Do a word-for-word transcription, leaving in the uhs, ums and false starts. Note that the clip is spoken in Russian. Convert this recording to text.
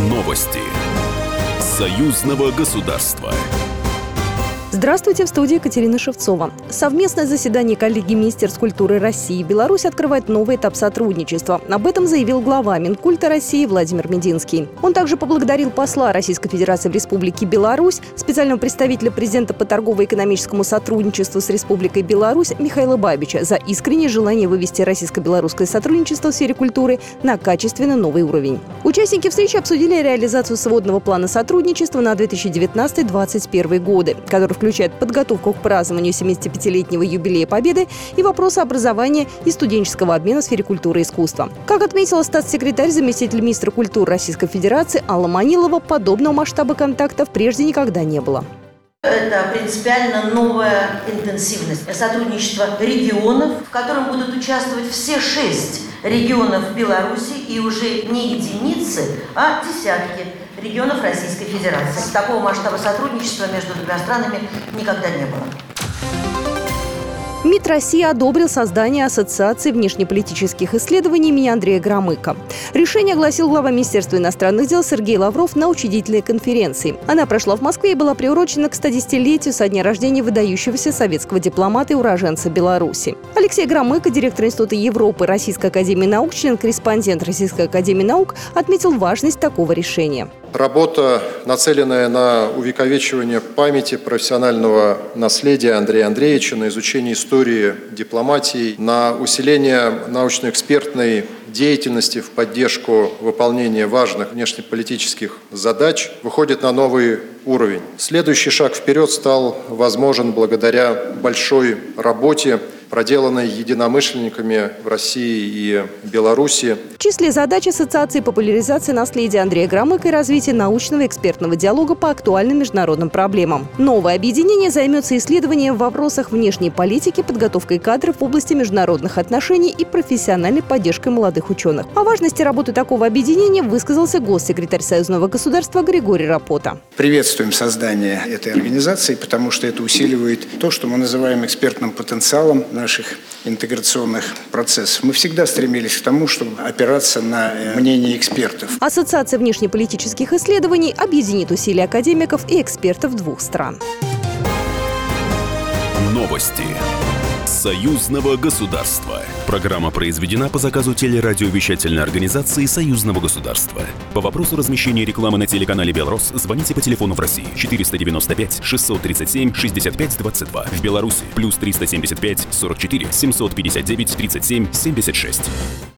Новости союзного государства. Здравствуйте, в студии Екатерина Шевцова. Совместное заседание коллегии Министерств культуры России и Беларуси открывает новый этап сотрудничества. Об этом заявил глава Минкульта России Владимир Мединский. Он также поблагодарил посла Российской Федерации в Республике Беларусь, специального представителя президента по торгово-экономическому сотрудничеству с Республикой Беларусь Михаила Бабича за искреннее желание вывести российско-белорусское сотрудничество в сфере культуры на качественно новый уровень. Участники встречи обсудили реализацию сводного плана сотрудничества на две тысячи девятнадцатый — две тысячи двадцать первый годы, который включает подготовку к празднованию семидесятипятилетнего юбилея Победы и вопросы образования и студенческого обмена в сфере культуры и искусства. Как отметила статс-секретарь, заместитель министра культуры Российской Федерации Алла Манилова, подобного масштаба контактов прежде никогда не было. Это принципиально новая интенсивность сотрудничества регионов, в котором будут участвовать все шесть регионов Беларуси и уже не единицы, а десятки регионов Российской Федерации. Такого масштаба сотрудничества между двумя странами никогда не было. МИД России одобрил создание Ассоциации внешнеполитических исследований имени Андрея Громыка. Решение огласил глава Министерства иностранных дел Сергей Лавров на учредительной конференции. Она прошла в Москве и была приурочена к стодесятилетию со дня рождения выдающегося советского дипломата и уроженца Беларуси. Алексей Громыко, директор Института Европы Российской академии наук, член-корреспондент Российской академии наук, отметил важность такого решения. Работа, нацеленная на увековечивание памяти профессионального наследия Андрея Андреевича, на изучение истории дипломатии, на усиление научно-экспертной деятельности в поддержку выполнения важных внешнеполитических задач, выходит на новый уровень. Следующий шаг вперед стал возможен благодаря большой работе, проделанной единомышленниками в России и Беларуси. В числе задач Ассоциации популяризации наследия Андрея Громыка и развития научного и экспертного диалога по актуальным международным проблемам. Новое объединение займется исследованием в вопросах внешней политики, подготовкой кадров в области международных отношений и профессиональной поддержкой молодых ученых. О важности работы такого объединения высказался госсекретарь союзного государства Григорий Рапота. Приветствуем создание этой организации, потому что это усиливает то, что мы называем экспертным потенциалом наших интеграционных процессов. Мы всегда стремились к тому, чтобы опираться на мнение экспертов. Ассоциация внешнеполитических исследований объединит усилия академиков и экспертов двух стран. Новости союзного государства. Программа произведена по заказу телерадиовещательной организации союзного государства. По вопросу размещения рекламы на телеканале «Белрос» звоните по телефону в России четыреста девяносто пять шестьсот тридцать семь шестьдесят пять двадцать два. В Беларуси плюс триста семьдесят пять сорок четыре семьсот пятьдесят девять тридцать семь семьдесят шесть.